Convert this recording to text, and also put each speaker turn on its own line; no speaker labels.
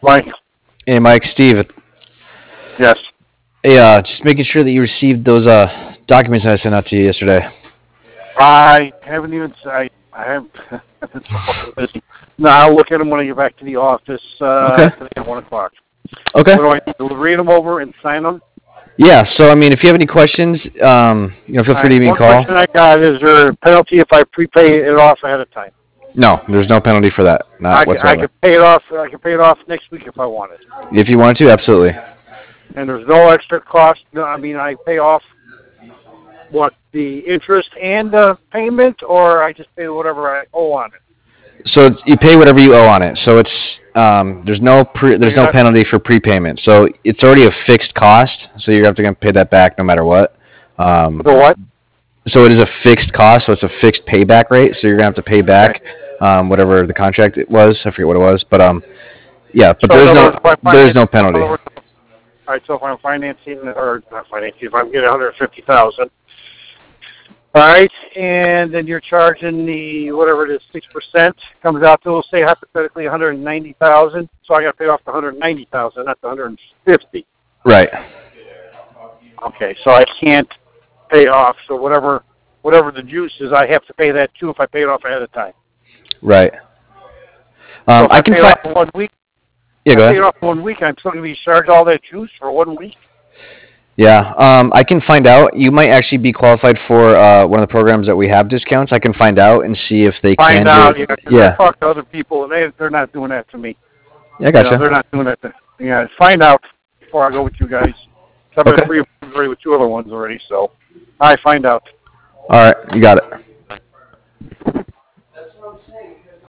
Mike.
Hey, Mike, Steve.
Yes.
Hey, just making sure that you received those documents I sent out to you yesterday.
I haven't even. I haven't. Been so fucking busy. No, I'll look at them when I get back to the office
Okay.
today at 1:00.
Okay.
What do I need to read them over and sign them?
Yeah. So, I mean, if you have any questions, feel free to give me a
One
call.
question I got is there a penalty if I prepay it off ahead of time?
No, there's no penalty for that, not
I
whatsoever.
can pay it off. I can pay it off next week if I wanted.
If you wanted to, absolutely.
And there's no extra cost. No, I mean, I pay off what the interest and the payment, or I just pay whatever I owe on it.
So you pay whatever you owe on it. So it's there's no penalty for prepayment. So it's already a fixed cost. So you're going to pay that back no matter what.
The what?
So it is a fixed cost. So it's a fixed payback rate. So you're going to have to pay back whatever the contract it was. I forget what it was, but yeah. But
So
there's no penalty.
All right. So if I'm financing or not financing, if I'm getting 150,000. All right, and then you're charging the whatever it is, 6% comes out to, say hypothetically 190,000. So I got to pay off the 190,000, not the 150.
Right.
Okay, so I can't pay off. So whatever the juice is, I have to pay that too if I pay it off ahead of time.
Right.
So if
I can
pay it off for 1 week.
Yeah, go ahead.
Pay it off for 1 week. I'm still going to be charged all that juice for 1 week.
Yeah, I can find out. You might actually be qualified for one of the programs that we have discounts. I can find out and see if they can
Find out,
do it.
Yeah. I talk to other people, and they're not doing that to me.
Yeah, gotcha.
They're not doing that. Find out before I go with you guys. I've been pre-approved with 2 other ones already, so I find out.
All right, you got it.